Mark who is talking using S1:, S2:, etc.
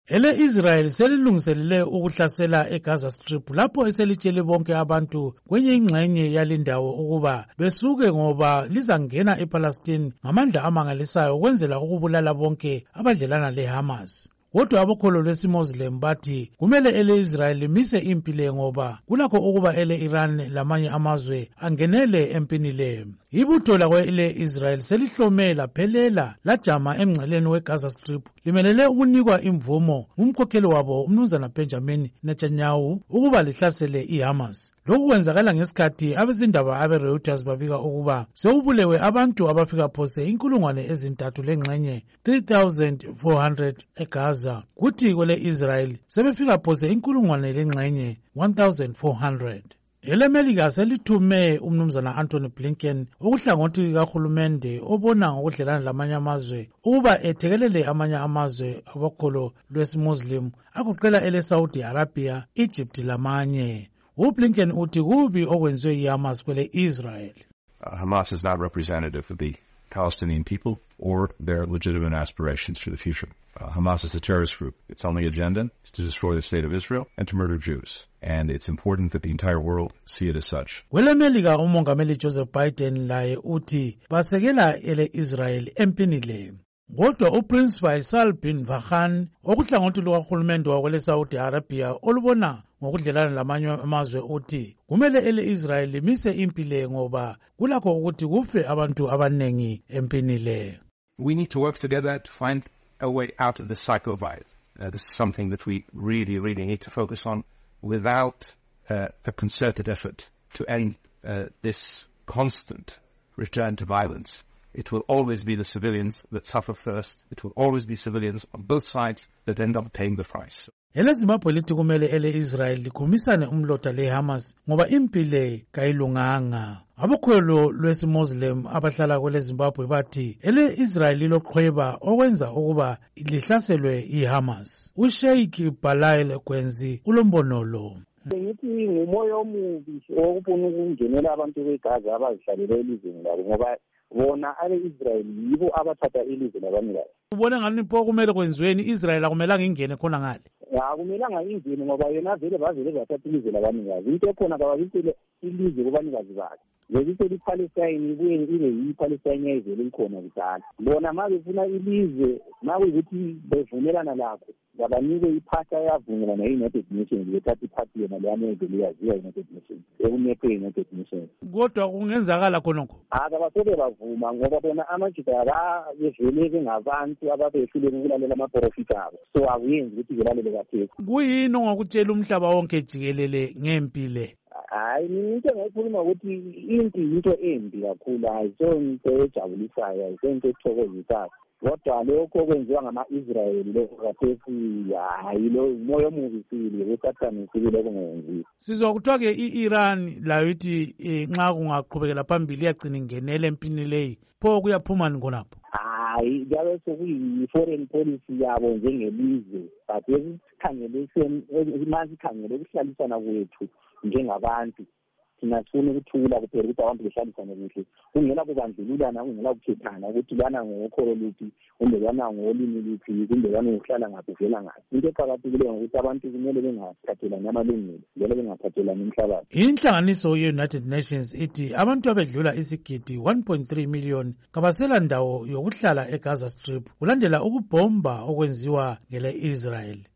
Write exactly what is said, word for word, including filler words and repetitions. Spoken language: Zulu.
S1: Ele Israel selilungiselele ukuhlasela eGaza Strip lapho eselitshele bonke abantu kwenye ingxenye yalindawo ukuba besuke ngoba lizangena ePalestine ngamandla amangalisayo ukwenzela ukubulala bonke abadlelana leHamas. Kodwa abokholo lwesiMuslim bathi kumele ele Israel limise impi le ngoba kulakho ukuba ele Iran lamanye amazwe angenele empini le. Ibutho lakwe ele Israel selihlome laphelela lajama emngceleni weGaza Strip limelele ukunikwa imvumo umkhokheli wabo umnumzana Benjamin Netanyahu ukuba lihlasele iHamas. Lokhu kwenzakala ngesikhathi abezindaba abeReuters babika ukuba sewubulewe abantu abafika phose inkulungwane ezintathu lengxenye three thousand four hundred eGaza, kuthi kwele Israel sebefika phose inkulungwane lengxenye one thousand four hundred. EleMelika selithume umnumzana Anthony Blinken okuhlangothi kahulumende obona ngokudlelana lamanye amazwe ukuba ethekelele amanye amazwe abokholo lwesiMuslim agoqela ele Saudi Arabia, Egypt lamanye. UBlinken uthi kubi okwenziwe iHamas kwele Israel.
S2: Uh, Hamas is not representative of the Palestinian people or their legitimate aspirations for the future. Uh, Hamas is a terrorist group. Its only agenda is to destroy the state of Israel and to murder Jews. And it's important that the entire world see it as such.
S1: WeleMelika umongameli Joseph Biden laye uthi basekela ele Israel empini le. Kodwa uPrince Faisal bin Farhan okuhlangothi lukahulumende wakwele Saudi Arabia olubona ngokudlelana lamanye amazwe uthi kumele ele Israel limise impi le ngoba kulakho ukuthi kufe abantu abanengi empini le.
S3: We need to work together to find a way out of this cycle of violence. Uh, this is something that we really, really need to focus on without uh, a concerted effort to end uh, this constant return to violence. It will always be the civilians that suffer first. It will always be civilians on both sides that end up paying the price.
S1: Ele Zimbabwe lithi kumele ele Israel likhumisane umlota leHamas ngoba impi le kayilunganga. Abokholo lwesiMuslim abahlala kwele Zimbabwe bathi ele Israel liloqhweba okwenza ukuba lihlaselwe iHamas. uSheikh Balail Kwenzi ulombono lo.
S4: Ngithi ngumoya omubi okufuna ukungenela abantu beGaza abazihlalele elizweni labo ngoba bona abe-Israel yibo abathatha ilizwe labanikazi.
S1: Ubona ngani pho kumele kwenziweni Israel akumelanga ingene khona ngale?
S4: Akumelanga ingene ngoba yena vele bavele bathatha ilizwe labanikazi. Into ekhona kababisele ilizwe kubanikazi bakhe. Lokuthe iPalestine ibuye ibe yiPalestine yayivele ikhona kudala. Bona ma befuna ilizwe nawe ukuthi bevumelana lakho babanike iphatha yavumelana ne-United Nations bethatha iphathi yena leyamezo leyaziwa i-United Nations ekunekwe i-United Nations.
S1: Kodwa kungenzakala khonokho?
S4: Akabasebe bavuma ngoba bona amaJuda bevele bengabantu ababehluleka ukulalela amaprofiti abo, so akuyenzi ukuthi belalele kathesi.
S1: Kuyini ongakutshela umhlaba wonke jikelele ngempi le?
S4: Hayi, into engayikhuluma ukuthi impi into embi kakhulu, ayisonto ejabulisayo, ayisonto ethokozisayo. Kodwa lokho kwenziwa ngama-Israyeli lokho kathesi hayi lo umoya omubi wesathane sibile kungenziwa.
S1: Sizwa kuthiwa-ke i-Iran layo ithi nxa kungaqhubekela phambili iyagcina ingenele empini leyi, pho kuyaphuma ngonapho?
S4: Hayi, kuyabe sekuyi-foreign policy yabo njengelizwe, but esikhangele masikhangele ukuhlalisana kwethu njengabantu thina sifuna ukuthula kuphela ukuthi abantu behlalisane kuhle, kungela kubandlululana, kungela kukhethana ukuthi lana ngokholo luphi kumbe lana ngolimi luphi kumbe lana ngokuhlala ngaphi uvela ngaphi. Into eqakathekileyo ngokuthi abantu kumele bengathathelani amalungelo njalo bengathathelani umhlabathi.
S1: Inhlanganiso ye-United Nations ithi abantu abedlula isigidi one point three million kabasela ndawo yokuhlala eGaza Strip kulandela ukubhomba okwenziwa ngele Israel.